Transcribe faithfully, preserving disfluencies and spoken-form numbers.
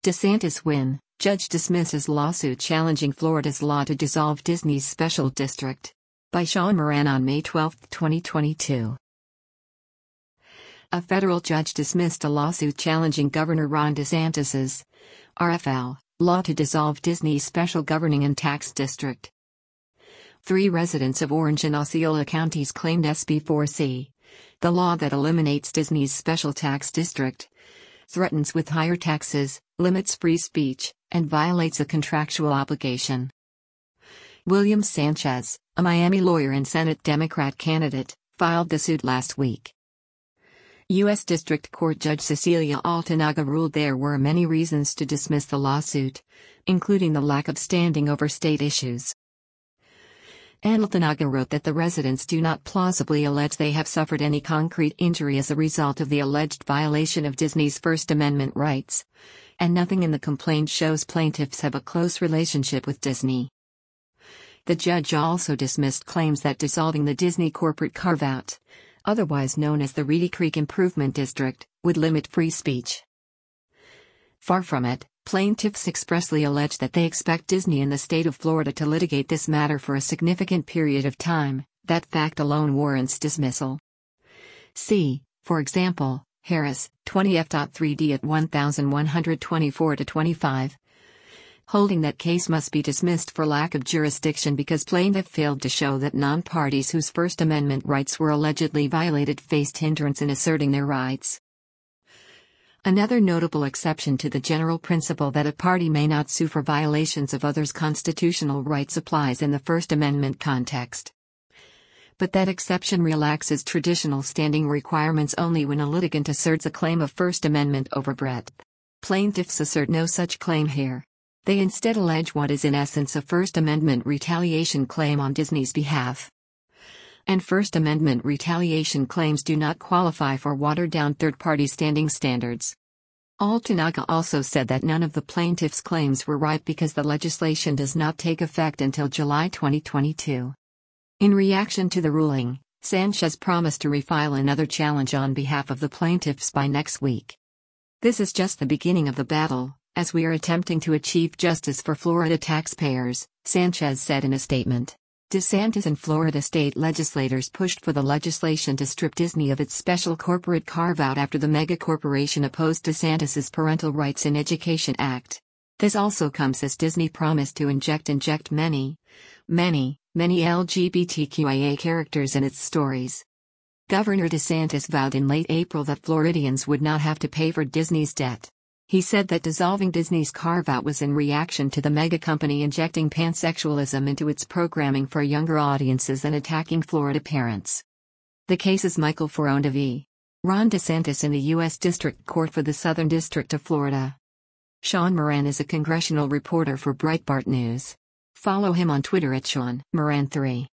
DeSantis win, judge dismisses lawsuit challenging Florida's law to dissolve Disney's special district. By Sean Moran on May twelfth, twenty twenty-two. A federal judge dismissed a lawsuit challenging Governor Ron DeSantis's R F L law to dissolve Disney's special governing and tax district. Three residents of Orange and Osceola counties claimed S B four C, the law that eliminates Disney's special tax district, threatens with higher taxes, limits free speech, and violates a contractual obligation. William Sanchez, a Miami lawyer and Senate Democrat candidate, filed the suit last week. U S District Court Judge Cecilia Altanaga ruled there were many reasons to dismiss the lawsuit, including the lack of standing over state issues. Altanaga wrote that the residents do not plausibly allege they have suffered any concrete injury as a result of the alleged violation of Disney's First Amendment rights, and nothing in the complaint shows plaintiffs have a close relationship with Disney. The judge also dismissed claims that dissolving the Disney corporate carve-out, otherwise known as the Reedy Creek Improvement District, would limit free speech. Far from it, plaintiffs expressly allege that they expect Disney and the state of Florida to litigate this matter for a significant period of time. That fact alone warrants dismissal. See, for example, Harris, twenty F three D at one thousand one hundred twenty-four to twenty-five. Holding that case must be dismissed for lack of jurisdiction because plaintiff failed to show that non-parties whose First Amendment rights were allegedly violated faced hindrance in asserting their rights. Another notable exception to the general principle that a party may not sue for violations of others' constitutional rights applies in the First Amendment context. But that exception relaxes traditional standing requirements only when a litigant asserts a claim of First Amendment overbreadth. Plaintiffs assert no such claim here. They instead allege what is in essence a First Amendment retaliation claim on Disney's behalf. And First Amendment retaliation claims do not qualify for watered-down third-party standing standards. Altanaga also said that none of the plaintiffs' claims were ripe because the legislation does not take effect until July twenty twenty-two. In reaction to the ruling, Sanchez promised to refile another challenge on behalf of the plaintiffs by next week. This is just the beginning of the battle, as we are attempting to achieve justice for Florida taxpayers, Sanchez said in a statement. DeSantis and Florida state legislators pushed for the legislation to strip Disney of its special corporate carve-out after the megacorporation opposed DeSantis's Parental Rights in Education Act. This also comes as Disney promised to inject inject many, many, many L G B T Q I A characters in its stories. Governor DeSantis vowed in late April that Floridians would not have to pay for Disney's debt. He said that dissolving Disney's carve-out was in reaction to the mega company injecting pansexualism into its programming for younger audiences and attacking Florida parents. The case is Michael Foronda v. Ron DeSantis in the U S District Court for the Southern District of Florida. Sean Moran is a congressional reporter for Breitbart News. Follow him on Twitter at Sean Moran three.